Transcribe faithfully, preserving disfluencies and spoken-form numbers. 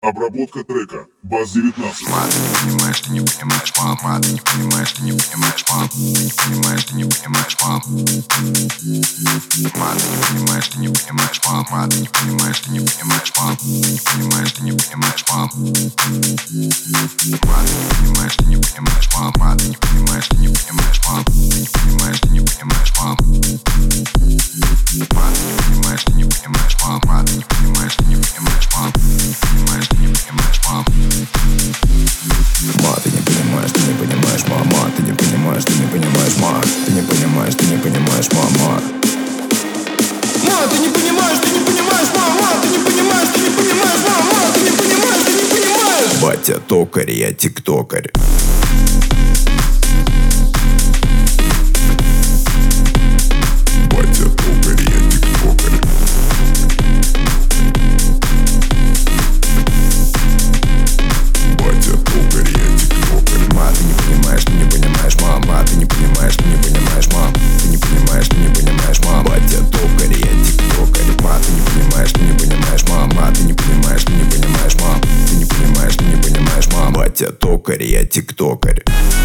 Обработка трека. Бас девятнадцать. Ма, ты не понимаешь, ты не понимаешь, мам. Ма, ты не понимаешь, ты не понимаешь, мам. Ты не понимаешь, ты не понимаешь, мам. Ма, ты не понимаешь, ты не понимаешь, мам. Ма, ты не понимаешь, ты не понимаешь, мам. Ты не понимаешь, ты не понимаешь, мам. Ма, ты не понимаешь, ты не понимаешь, мам. Ма, ты не понимаешь, ты не понимаешь, мам. Ты не понимаешь, ты не понимаешь, мам. Ма, ты не понимаешь, ты не понимаешь, мам. Ма, ты не понимаешь, ты не понимаешь, мам. Ты не понимаешь, ты не понимаешь, мам. Ма, ты не понимаешь, ты не понимаешь, мама. Ты не понимаешь, ты не понимаешь, ма. Ты не понимаешь, ты не понимаешь, мама. Ма, ты не понимаешь, ты не понимаешь, мама. Ты не понимаешь, ты не понимаешь, мама. Ты не понимаешь, ты не понимаешь. Батя токарь, я тиктокарь. Батя токарь, я тиктокарь. Батя токарь, я тиктокарь. Ма, ты не понимаешь, ты не понимаешь, мама. Ты не понимаешь, ты не понимаешь, мам. Ты не понимаешь, ты не понимаешь, мам. Батя токарь, я тиктокарь. Ма, ты не понимаешь, ты не понимаешь, мама. Ты не понимаешь, ты не понимаешь, мам. Ты не понимаешь, ты не понимаешь, мам. Батя токарь, я тиктокарь.